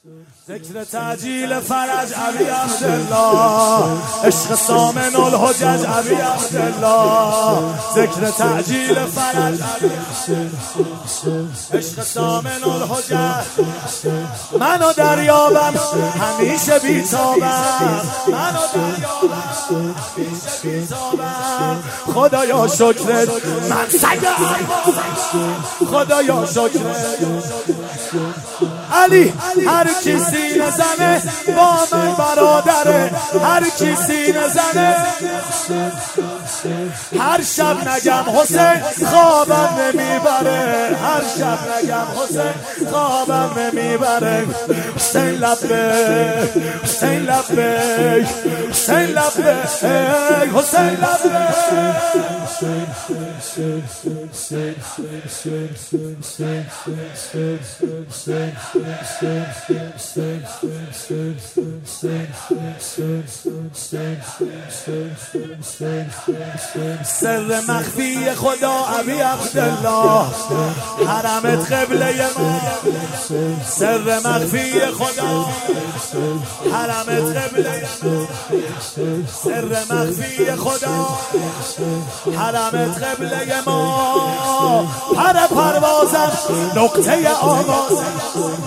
ذکر تعجیل فرج ابی عبدالله، عشق سامن الحجج ابی عبدالله. ذکر تعجیل فرج ابی عشق سامن الحجج. منو دریابم همیشه بیتابم، منو دریابم همیشه بیتابم. خدایا شکرت من سگم، خدایا شکرت. علی هر کی سینه زنه با من برادره، هر کی سینه زنه. هر شب نگم حسین خوابم نمیبره، هر شب نگم حسین خوابم نمیبره. حسین لبیک، حسین لبیک، حسین لبیک، حسین لبیک. سر مخفی خدا ابی عبدالله، حرمت قبله ما. سر مخفی خدا حرمت قبله ما. سر مخفی خدا حرمت قبله ما. پر پروازم نقطه آغازم،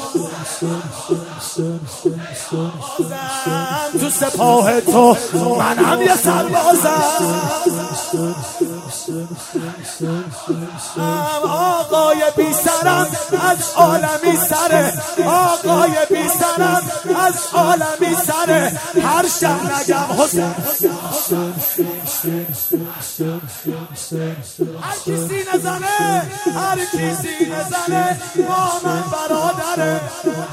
تو سپاه تو منم یه سربازم. آقای بی سرم از عالمی سره، آقای بی سرم از عالمی سره. هر شب نگم حسین، هر کی سینه زنه، هر کی سینه زنه با من برادره.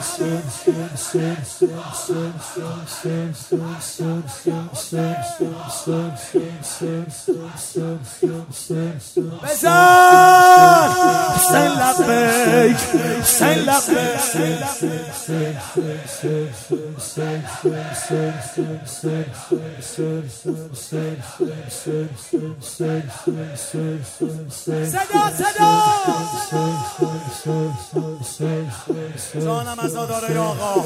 بزن حسین لبیک، حسین لبیک. صدا صدا جانم عزاداره آقا.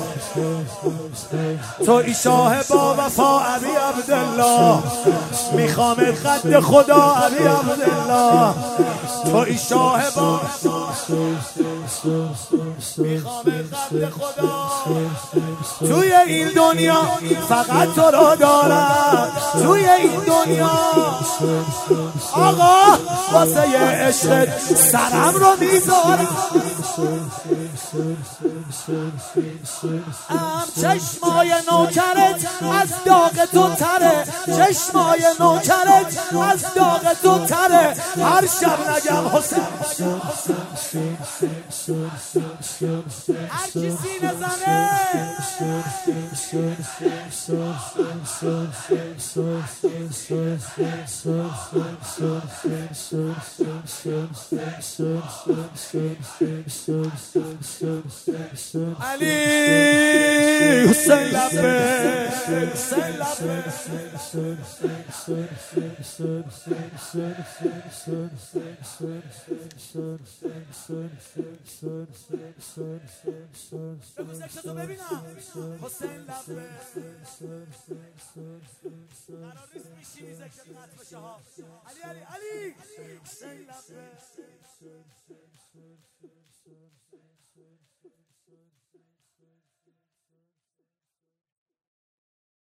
تو ای شاه با وفا ابی عبدالله، میخوام خط خدا ابی عبدالله. تو ای شاه با میخوام خط خدا. توی این دنیا فقط تو رو دارم، توی این دنیا آقا واسه عشقت سرم رو میذارم. چشمای نوکرت از داغ تو تره، چشمای نوکرت از داغ تو تره. هر شب نگم حسین، هر کی سینه زنه. علی حسین لبیک، حسین لبیک. بگو ذکرتو ببینم. حسین لبیک. قرار نیست میشینی ذکرت قطع بشه ها. علی علی علی حسین لبیک.